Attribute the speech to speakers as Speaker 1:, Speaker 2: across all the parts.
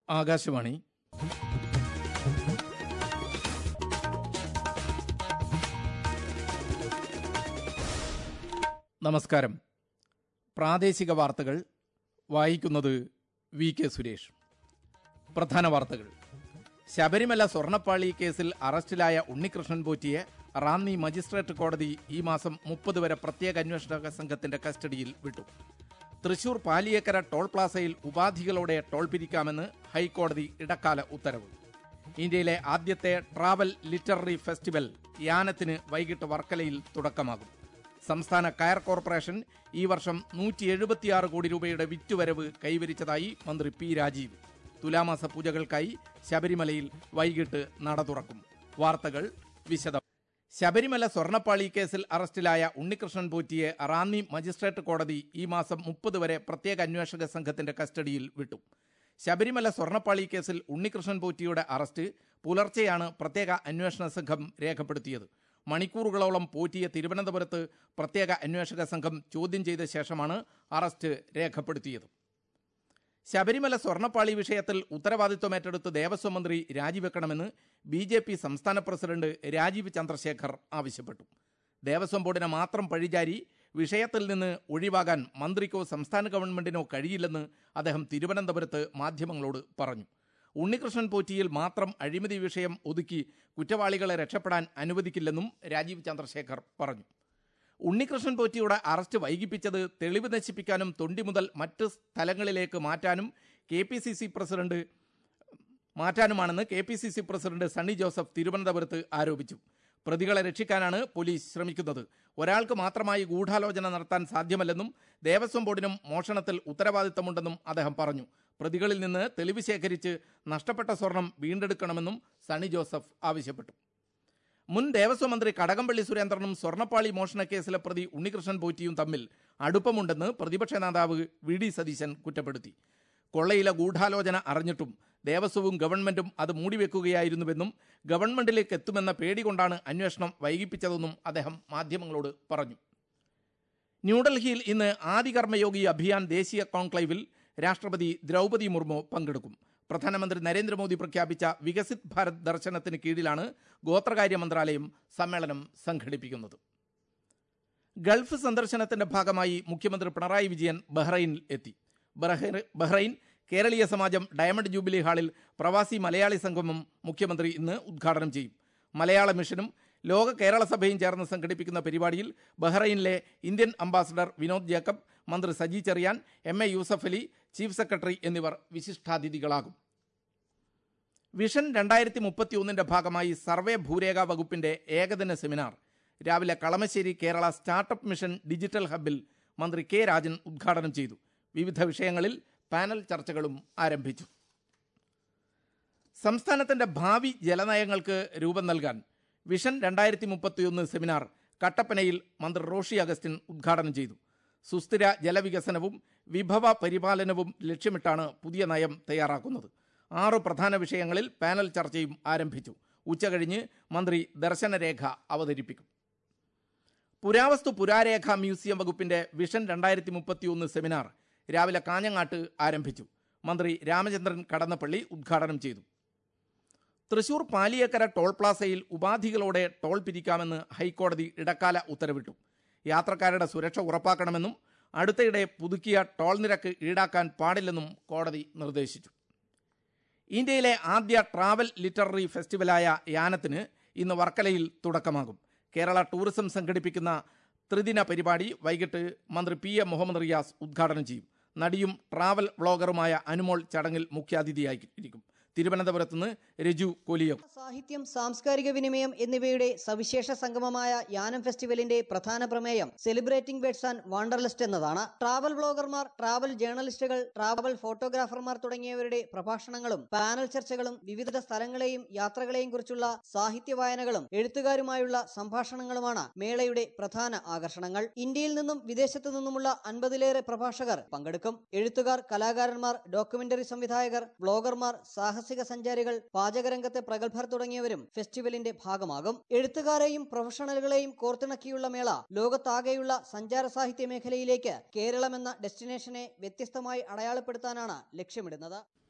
Speaker 1: ആകാശവാണി. നമസ്കാരം. പ്രാദേശിക വാർത്തകൾ വായിക്കുന്നത് വി കെ സുരേഷ്. പ്രധാന വാർത്തകൾ. ശബരിമല സ്വർണ്ണപ്പാളി കേസിൽ അറസ്റ്റിലായ ഉണ്ണികൃഷ്ണൻ പോറ്റിയെ റാന്നി മജിസ്ട്രേറ്റ് കോടതി ഈ മാസം 30 വരെ പ്രത്യേക അന്വേഷണ സംഘത്തിന്റെ കസ്റ്റഡിയിൽ വിട്ടു. തൃശൂർ പാലിയേക്കര ടോൾ പ്ലാസയിൽ ഉപാധികളോടെ ടോൾ പിരിക്കാമെന്ന് ഹൈക്കോടതി ഇടക്കാല ഉത്തരവ്. ഇന്ത്യയിലെ ആദ്യത്തെ ട്രാവൽ ലിറ്റററി ഫെസ്റ്റിവൽ യാനത്തിന് വൈകിട്ട് വർക്കലയിൽ തുടക്കമാകും. സംസ്ഥാന കയർ കോർപ്പറേഷൻ ഈ വർഷം 176 കോടി രൂപയുടെ വിറ്റുവരവ് കൈവരിച്ചതായി മന്ത്രി പി രാജീവ്. തുലാമാസ പൂജകൾക്കായി ശബരിമലയിൽ വൈകിട്ട് നട തുറക്കും. വാർത്തകൾ വിശദം. ശബരിമല സ്വർണ്ണപ്പാളി കേസിൽ അറസ്റ്റിലായ ഉണ്ണികൃഷ്ണൻ പോറ്റിയെ റാന്നി മജിസ്ട്രേറ്റ് കോടതി ഈ മാസം 30 വരെ പ്രത്യേക അന്വേഷക സംഘത്തിന്റെ കസ്റ്റഡിയിൽ വിട്ടു. ശബരിമല സ്വർണ്ണപ്പാളി കേസിൽ ഉണ്ണികൃഷ്ണൻ പോറ്റിയുടെ അറസ്റ്റ് പുലർച്ചെയാണ് പ്രത്യേക അന്വേഷണ സംഘം രേഖപ്പെടുത്തിയത്. മണിക്കൂറുകളോളം പോറ്റിയെ തിരുവനന്തപുരത്ത് പ്രത്യേക അന്വേഷക സംഘം ചോദ്യം ചെയ്ത ശേഷമാണ് അറസ്റ്റ് രേഖപ്പെടുത്തിയത്. ശബരിമല സ്വർണ്ണപ്പാളി വിഷയത്തിൽ ഉത്തരവാദിത്വം ഏറ്റെടുത്ത് ദേവസ്വം മന്ത്രി രാജിവെക്കണമെന്ന് BJP സംസ്ഥാന പ്രസിഡന്റ് രാജീവ് ചന്ദ്രശേഖർ ആവശ്യപ്പെട്ടു. ദേവസ്വം ബോർഡിനെ മാത്രം പഴിചാരി വിഷയത്തിൽ നിന്ന് ഒഴിവാകാൻ മന്ത്രിക്കോ സംസ്ഥാന ഗവൺമെന്റിനോ കഴിയില്ലെന്ന് അദ്ദേഹം തിരുവനന്തപുരത്ത് മാധ്യമങ്ങളോട് പറഞ്ഞു. ഉണ്ണികൃഷ്ണൻ പോറ്റിയിൽ മാത്രം അഴിമതി വിഷയം ഒതുക്കി കുറ്റവാളികളെ രക്ഷപ്പെടാൻ അനുവദിക്കില്ലെന്നും രാജീവ് ചന്ദ്രശേഖർ പറഞ്ഞു. ഉണ്ണികൃഷ്ണൻ പോറ്റിയുടെ അറസ്റ്റ് വൈകിപ്പിച്ചത് തെളിവ് നശിപ്പിക്കാനും തൊണ്ടി മുതൽ മറ്റ് സ്ഥലങ്ങളിലേക്ക് മാറ്റാനുമാണെന്ന് KPCC പ്രസിഡന്റ് സണ്ണി ജോസഫ് തിരുവനന്തപുരത്ത് ആരോപിച്ചു. പ്രതികളെ രക്ഷിക്കാനാണ് പോലീസ് ശ്രമിക്കുന്നത്. ഒരാൾക്ക് മാത്രമായി ഗൂഢാലോചന നടത്താൻ സാധ്യമല്ലെന്നും ദേവസ്വം ബോർഡിനും മോഷണത്തിൽ ഉത്തരവാദിത്തമുണ്ടെന്നും അദ്ദേഹം പറഞ്ഞു. പ്രതികളിൽ നിന്ന് തെളിവ് ശേഖരിച്ച് നഷ്ടപ്പെട്ട സ്വർണം വീണ്ടെടുക്കണമെന്നും സണ്ണി ജോസഫ് ആവശ്യപ്പെട്ടു. മുൻ ദേവസ്വം മന്ത്രി കടകംപള്ളി സുരേന്ദ്രനും സ്വർണ്ണപ്പാളി മോഷണക്കേസിലെ പ്രതി ഉണ്ണികൃഷ്ണൻ പോറ്റിയും തമ്മിൽ അടുപ്പമുണ്ടെന്ന് പ്രതിപക്ഷ നേതാവ് VD സതീശൻ കുറ്റപ്പെടുത്തി. കൊള്ളയിലെ ഗൂഢാലോചന അറിഞ്ഞിട്ടും ദേവസ്വവും ഗവൺമെന്റും അത് മൂടിവെക്കുകയായിരുന്നുവെന്നും ഗവൺമെന്റിലേക്ക് എത്തുമെന്ന പേടി കൊണ്ടാണ് അന്വേഷണം വൈകിപ്പിച്ചതെന്നും അദ്ദേഹം മാധ്യമങ്ങളോട് പറഞ്ഞു. ന്യൂഡൽഹിയിൽ ഇന്ന് ആദികർമ്മയോഗി അഭിയാൻ ദേശീയ കോൺക്ലേവിൽ രാഷ്ട്രപതി ദ്രൗപദി മുർമു പങ്കെടുക്കും. പ്രധാനമന്ത്രി നരേന്ദ്രമോദി പ്രഖ്യാപിച്ച വികസിത് ഭാരത് ദർശനത്തിന് കീഴിലാണ് ഗോത്രകാര്യ മന്ത്രാലയം സമ്മേളനം സംഘടിപ്പിക്കുന്നത്. ഗൾഫ് സന്ദർശനത്തിന്റെ ഭാഗമായി മുഖ്യമന്ത്രി പിണറായി വിജയൻ ബഹ്റൈനിൽ എത്തി. ബഹ്റൈൻ കേരളീയ സമാജം ഡയമണ്ട് ജൂബിലി ഹാളിൽ പ്രവാസി മലയാളി സംഗമം മുഖ്യമന്ത്രി ഇന്ന് ഉദ്ഘാടനം ചെയ്യും. മലയാള മിഷനും ലോക കേരള സഭയും ചേർന്ന് സംഘടിപ്പിക്കുന്ന പരിപാടിയിൽ ബഹ്റൈനിലെ ഇന്ത്യൻ അംബാസഡർ വിനോദ് ജേക്കബ്, മന്ത്രി Saji Cherian, MA Yusuf Ali, chief secretary എന്നിവർ വിശിഷ്ടാതിഥികളാകും. വിഷൻ 2031 ഭാഗമായി സർവേ ഭൂരേഖ വകുപ്പിന്റെ ഏകദിന സെമിനാർ രാവിലെ Kalamassery Kerala startup mission digital ഹബ്ബിൽ മന്ത്രി K രാജൻ ഉദ്ഘാടനം ചെയ്തു. വിവിധ വിഷയങ്ങളിൽ പാനൽ ചർച്ചകളും ആരംഭിച്ചു. സംസ്ഥാനത്തിന്റെ ഭാവി ജലനയങ്ങൾക്ക് രൂപം നൽകാൻ വിഷൻ 2031 സെമിനാർ കട്ടപ്പനയിൽ മന്ത്രി റോഷി അഗസ്റ്റിൻ ഉദ്ഘാടനം ചെയ്തു. സുസ്ഥിര ജലവികസനവും വിഭവ പരിപാലനവും ലക്ഷ്യമിട്ടാണ് പുതിയ നയം തയ്യാറാക്കുന്നത്. 6 പ്രധാന വിഷയങ്ങളിൽ പാനൽ ചർച്ചയും ആരംഭിച്ചു. ഉച്ചകഴിഞ്ഞ് മന്ത്രി ദർശനരേഖ അവതരിപ്പിക്കും. പുരാവസ്തു പുരാരേഖ മ്യൂസിയം വകുപ്പിന്റെ വിഷൻ 2031 സെമിനാർ രാവിലെ കാഞ്ഞങ്ങാട്ട് ആരംഭിച്ചു. മന്ത്രി രാമചന്ദ്രൻ കടന്നപ്പള്ളി ഉദ്ഘാടനം ചെയ്തു. തൃശൂർ പാലിയേക്കര ടോൾ പ്ലാസയിൽ ഉപാധികളോടെ ടോൾ പിരിക്കാമെന്ന് ഹൈക്കോടതി ഇടക്കാല ഉത്തരവിട്ടു. യാത്രക്കാരുടെ സുരക്ഷ ഉറപ്പാക്കണമെന്നും അടുത്തയിടെ പുതുക്കിയ ടോൾ നിരക്ക് ഈടാക്കാൻ പാടില്ലെന്നും കോടതി നിർദ്ദേശിച്ചു. ഇന്ത്യയിലെ ആദ്യ ട്രാവൽ ലിറ്റററി ഫെസ്റ്റിവലായ യാനത്തിന് ഇന്ന് വർക്കലയിൽ തുടക്കമാകും. കേരള ടൂറിസം സംഘടിപ്പിക്കുന്ന ത്രിദിന പരിപാടി വൈകിട്ട് മന്ത്രി PM മുഹമ്മദ് റിയാസ് ഉദ്ഘാടനം ചെയ്യും. നടിയും ട്രാവൽ വ്ളോഗറുമായ അനുമോൾ ചടങ്ങിൽ മുഖ്യാതിഥിയായിരിക്കും. തിരുവനന്തപുരത്ത് നിന്ന് രജു കോലിയോ.
Speaker 2: സാഹിത്യം, സാംസ്കാരിക വിനിമയം എന്നിവയുടെ സവിശേഷ സംഗമമായ യാനം ഫെസ്റ്റിവലിന്റെ പ്രധാന പ്രമേയം സെലിബ്രേറ്റിംഗ് ബേർഡ്സ് ആൻഡ് വണ്ടർലിസ്റ്റ് എന്നതാണ്. ട്രാവൽ വ്ളോഗർമാർ, ട്രാവൽ ജേർണലിസ്റ്റുകൾ, ട്രാവൽ ഫോട്ടോഗ്രാഫർമാർ തുടങ്ങിയവരുടെ പ്രഭാഷണങ്ങളും പാനൽ ചർച്ചകളും വിവിധ സ്ഥലങ്ങളെയും യാത്രകളെയും കുറിച്ചുള്ള സാഹിത്യ വായനകളും എഴുത്തുകാരുമായുള്ള സംഭാഷണങ്ങളുമാണ് മേളയുടെ പ്രധാന ആകർഷണങ്ങൾ. ഇന്ത്യയിൽ നിന്നും വിദേശത്തു നിന്നുമുള്ള 50-ലേറെ പ്രഭാഷകർ പങ്കെടുക്കും. എഴുത്തുകാർ, കലാകാരന്മാർ, ഡോക്യുമെന്ററി സംവിധായകർ, വ്ളോഗർമാർ, സാഹസിക സഞ്ചാരികൾ, പാചകരംഗത്തെ പ്രഗത്ഭർ തുടങ്ങിയവരും ഫെസ്റ്റിവലിന്റെ ഭാഗമാകും. എഴുത്തുകാരെയും പ്രൊഫഷണലുകളെയും കോർത്തിണക്കിയുള്ള മേള ലോകത്താകെയുള്ള സഞ്ചാര സാഹിത്യ മേഖലയിലേക്ക് കേരളം എന്ന ഡെസ്റ്റിനേഷനെ വ്യത്യസ്തമായി അടയാളപ്പെടുത്താനാണ് ലക്ഷ്യമിടുന്നത്.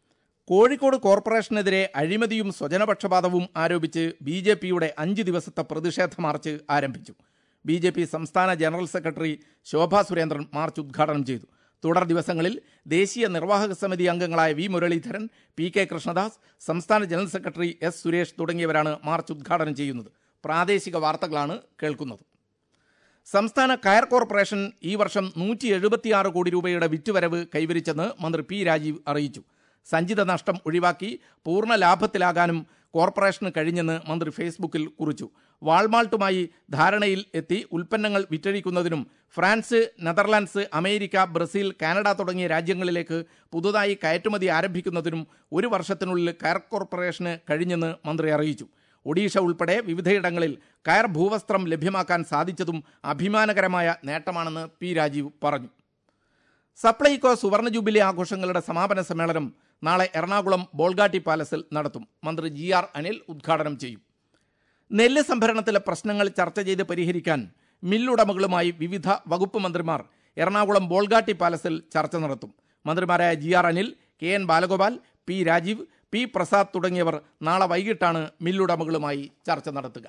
Speaker 1: കോഴിക്കോട് കോർപ്പറേഷനെതിരെ അഴിമതിയും സ്വജനപക്ഷപാതവും ആരോപിച്ച് BJPയുടെ 5 ദിവസത്തെ പ്രതിഷേധ മാർച്ച് ആരംഭിച്ചു. BJP സംസ്ഥാന general secretary Shobha Surendran march ഉദ്ഘാടനം ചെയ്തു. തുടർ ദിവസങ്ങളിൽ ദേശീയ നിർവാഹക സമിതി അംഗങ്ങളായ V. മുരളീധരൻ, PK കൃഷ്ണദാസ്, സംസ്ഥാന ജനറൽ സെക്രട്ടറി S. സുരേഷ് തുടങ്ങിയവരാണ് മാർച്ച് ഉദ്ഘാടനം ചെയ്യുന്നത്. പ്രാദേശിക വാർത്തകളാണ് കേൾക്കുന്നത്. സംസ്ഥാന കയർ കോർപ്പറേഷൻ ഈ വർഷം 176 കോടി രൂപയുടെ വിറ്റുവരവ് കൈവരിച്ചെന്ന് മന്ത്രി P. രാജീവ് അറിയിച്ചു. സഞ്ചിത നഷ്ടം ഒഴിവാക്കി പൂർണ്ണ ലാഭത്തിലാകാനും കോർപ്പറേഷന് കഴിഞ്ഞെന്ന് മന്ത്രി ഫേസ്ബുക്കിൽ കുറിച്ചു. വാൾമാർട്ടുമായി ധാരണയിൽ എത്തി ഉൽപ്പന്നങ്ങൾ വിറ്റഴിക്കുന്നതിനും France, Netherlands, America, Brazil, Canada തുടങ്ങിയ രാജ്യങ്ങളിലേക്ക് പുതുതായി കയറ്റുമതി ആരംഭിക്കുന്നതിനും 1 വർഷത്തിനുള്ളിൽ കയർ കോർപ്പറേഷന് കഴിഞ്ഞെന്ന് മന്ത്രി അറിയിച്ചു. ഒഡീഷ ഉൾപ്പെടെ വിവിധയിടങ്ങളിൽ കയർ ഭൂവസ്ത്രം ലഭ്യമാക്കാൻ സാധിച്ചതും അഭിമാനകരമായ നേട്ടമാണെന്ന് P. രാജീവ് പറഞ്ഞു. സപ്ലൈകോ സുവർണ ജൂബിലി ആഘോഷങ്ങളുടെ സമാപന സമ്മേളനം നാളെ എറണാകുളം ബോൾഗാട്ടി പാലസിൽ നടത്തും. മന്ത്രി GR അനിൽ ഉദ്ഘാടനം ചെയ്യും. നെല്ല് സംഭരണത്തിലെ പ്രശ്നങ്ങൾ ചർച്ച ചെയ്ത് പരിഹരിക്കാൻ മില്ലുടമകളുമായി വിവിധ വകുപ്പ് മന്ത്രിമാർ എറണാകുളം ബോൾഗാട്ടി പാലസിൽ ചർച്ച നടത്തും. മന്ത്രിമാരായ GR Anil, KN Balagopal, P. Rajeev, P. Prasad തുടങ്ങിയവർ നാളെ വൈകിട്ടാണ് മില്ലുടമകളുമായി ചർച്ച നടത്തുക.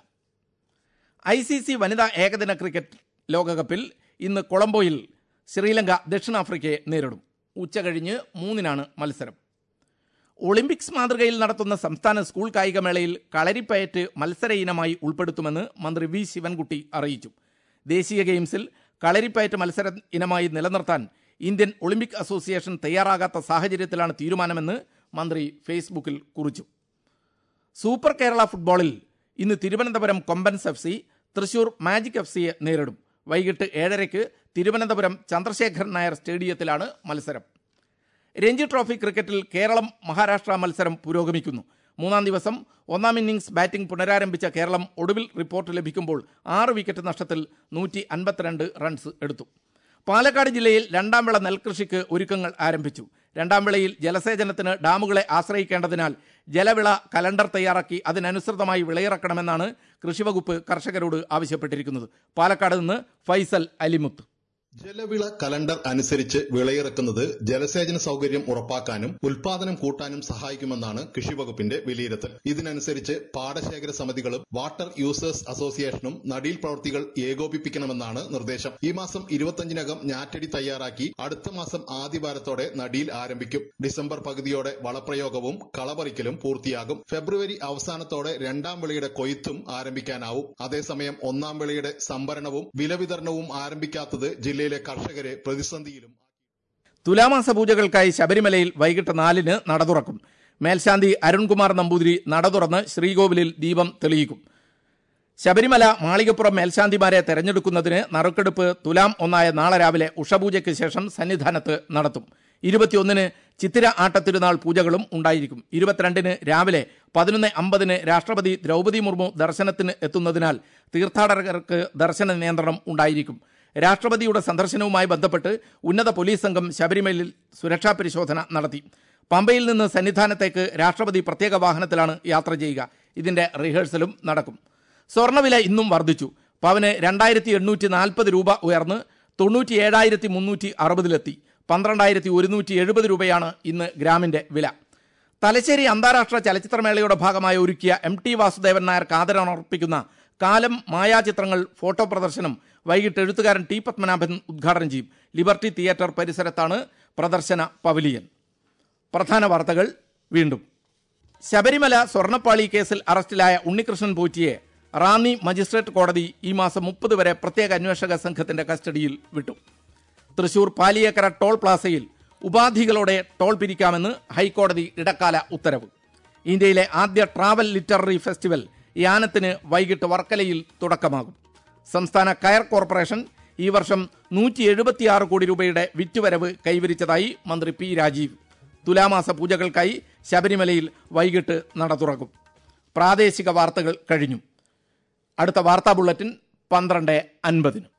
Speaker 1: ICC വനിതാ ഏകദിന ക്രിക്കറ്റ് ലോകകപ്പിൽ ഇന്ന് കൊളംബോയിൽ ശ്രീലങ്ക ദക്ഷിണാഫ്രിക്കയെ നേരിടും. ഉച്ചകഴിഞ്ഞ് 3-നാണ് മത്സരം. ഒളിമ്പിക്സ് മാതൃകയിൽ നടത്തുന്ന സംസ്ഥാന സ്കൂൾ കായികമേളയിൽ കളരിപ്പയറ്റ് മത്സര ഇനമായി ഉൾപ്പെടുത്തുമെന്ന് മന്ത്രി V. ശിവൻകുട്ടി അറിയിച്ചു. ദേശീയ ഗെയിംസിൽ കളരിപ്പയറ്റ് മത്സര ഇനമായി നിലനിർത്താൻ ഇന്ത്യൻ ഒളിമ്പിക് അസോസിയേഷൻ തയ്യാറാകാത്ത സാഹചര്യത്തിലാണ് തീരുമാനമെന്ന് മന്ത്രി ഫേസ്ബുക്കിൽ കുറിച്ചു. സൂപ്പർ കേരള ഫുട്ബോളിൽ ഇന്ന് തിരുവനന്തപുരം കൊമ്പൻസ് FC തൃശൂർ മാജിക് FCയെ നേരിടും. വൈകിട്ട് 7:30 തിരുവനന്തപുരം ചന്ദ്രശേഖരൻ നായർ സ്റ്റേഡിയത്തിലാണ് മത്സരം. രഞ്ജി ട്രോഫി ക്രിക്കറ്റിൽ കേരളം മഹാരാഷ്ട്ര മത്സരം പുരോഗമിക്കുന്നു. 3-ാം ദിവസം 1-ാം ഇന്നിംഗ്സ് ബാറ്റിംഗ് പുനരാരംഭിച്ച കേരളം ഒടുവിൽ റിപ്പോർട്ട് ലഭിക്കുമ്പോൾ 6 വിക്കറ്റ് നഷ്ടത്തിൽ 152 റൺസ് എടുത്തു. പാലക്കാട് ജില്ലയിൽ 2-ാം വിള നെൽകൃഷിക്ക് ഒരുക്കങ്ങൾ ആരംഭിച്ചു. 2-ാം വിളയിൽ ജലസേചനത്തിന് ഡാമുകളെ ആശ്രയിക്കേണ്ടതിനാൽ ജലവിള കലണ്ടർ തയ്യാറാക്കി അതിനനുസൃതമായി വിളയിറക്കണമെന്നാണ് കൃഷിവകുപ്പ് കർഷകരോട് ആവശ്യപ്പെട്ടിരിക്കുന്നത്. പാലക്കാട് നിന്ന് ഫൈസൽ അലിമുത്ത്.
Speaker 3: ജലവിള കലണ്ടർ അനുസരിച്ച് വിളയിറക്കുന്നത് ജലസേചന സൗകര്യം ഉറപ്പാക്കാനും ഉൽപാദനം കൂട്ടാനും സഹായിക്കുമെന്നാണ് കൃഷിവകുപ്പിന്റെ വിലയിരുത്തൽ. ഇതിനനുസരിച്ച് പാടശേഖര സമിതികളും വാട്ടർ യൂസേഴ്സ് അസോസിയേഷനും നടീൽ പ്രവൃത്തികൾ ഏകോപിപ്പിക്കണമെന്നാണ് നിർദ്ദേശം. ഈ മാസം 25-നകം ഞാറ്റടി തയ്യാറാക്കി അടുത്ത മാസം ആദ്യവാരത്തോടെ നടീൽ ആരംഭിക്കും. ഡിസംബർ പകുതിയോടെ വളപ്രയോഗവും കളപറിക്കലും പൂർത്തിയാകും. ഫെബ്രുവരി അവസാനത്തോടെ 2-ാം വിളയുടെ കൊയ്ത്തും ആരംഭിക്കാനാവും. അതേസമയം 1-ാം വിളയുടെ സംഭരണവും വിലവിതരണവും ആരംഭിക്കാത്തത് ജില്ലയിലെ കർഷകരെ പ്രതിസന്ധിയിലും.
Speaker 1: തുലാമാസ പൂജകൾക്കായി ശബരിമലയിൽ വൈകിട്ട് 4-ന് നട തുറക്കും. മേൽശാന്തി അരുൺകുമാർ നമ്പൂതിരി നട തുറന്ന് ശ്രീകോവിലിൽ ദീപം തെളിയിക്കും. ശബരിമല മാളികപ്പുറം മേൽശാന്തിമാരെ തെരഞ്ഞെടുക്കുന്നതിന് നറുക്കെടുപ്പ് തുലാം 1 നാളെ രാവിലെ ഉഷപൂജയ്ക്ക് ശേഷം സന്നിധാനത്ത് നടത്തും. 21-ന് ചിത്തിര ആട്ടത്തിരുനാൾ പൂജകളും ഉണ്ടായിരിക്കും. 22-ന് രാവിലെ 11:50 രാഷ്ട്രപതി ദ്രൗപദി മുർമു ദർശനത്തിന് എത്തുന്നതിനാൽ തീർത്ഥാടകർക്ക് ദർശന നിയന്ത്രണം ഉണ്ടായിരിക്കും. രാഷ്ട്രപതിയുടെ സന്ദർശനവുമായി ബന്ധപ്പെട്ട് ഉന്നത പോലീസ് സംഘം ശബരിമലയിൽ സുരക്ഷാ പരിശോധന നടത്തി. പമ്പയിൽ നിന്ന് സന്നിധാനത്തേക്ക് രാഷ്ട്രപതി പ്രത്യേക വാഹനത്തിലാണ് യാത്ര ചെയ്യുക. ഇതിന്റെ റിഹേഴ്സലും നടക്കും. സ്വർണ്ണവില ഇന്നും വർദ്ധിച്ചു. പവന് 2840 രൂപ ഉയർന്ന് 97,360 12,170 രൂപയാണ് ഇന്ന് ഗ്രാമിന്റെ വില. തലശ്ശേരി അന്താരാഷ്ട്ര ചലച്ചിത്രമേളയുടെ ഭാഗമായി ഒരുക്കിയ MT വാസുദേവൻ നായർക്ക് ആദരമർപ്പിക്കുന്ന കാലം മായാചിത്രങ്ങൾ ഫോട്ടോ പ്രദർശനം വൈകിട്ട് എഴുത്തുകാരൻ T. പത്മനാഭൻ ഉദ്ഘാടനം ചെയ്യും. ലിബർട്ടി തിയേറ്റർ പരിസരത്താണ് പ്രദർശന പവലിയൻ. പ്രധാന വാർത്തകൾ വീണ്ടും. ശബരിമല സ്വർണ്ണപ്പാളി കേസിൽ അറസ്റ്റിലായ ഉണ്ണികൃഷ്ണൻ പോറ്റിയെ റാന്നി മജിസ്ട്രേറ്റ് കോടതി ഈ മാസം 30 വരെ പ്രത്യേക അന്വേഷക സംഘത്തിന്റെ കസ്റ്റഡിയിൽ വിട്ടു. തൃശൂർ പാലിയേക്കര ടോൾ പ്ലാസയിൽ ഉപാധികളോടെ ടോൾ പിരിക്കാമെന്ന് ഹൈക്കോടതി ഇടക്കാല ഉത്തരവ്. ഇന്ത്യയിലെ ആദ്യ ട്രാവൽ ലിറ്റററി ഫെസ്റ്റിവൽ യാനത്തിന് വൈകിട്ട് വർക്കലയിൽ തുടക്കമാകും. സംസ്ഥാന കയർ കോർപ്പറേഷൻ ഈ വർഷം 176 കോടി രൂപയുടെ വിറ്റുവരവ് കൈവരിച്ചതായി മന്ത്രി P. രാജീവ്. തുലാമാസ പൂജകൾക്കായി ശബരിമലയിൽ വൈകിട്ട് നട തുറക്കും. പ്രാദേശിക വാർത്തകൾ കഴിഞ്ഞു. അടുത്ത വാർത്താ ബുള്ളറ്റിൻ 12:50.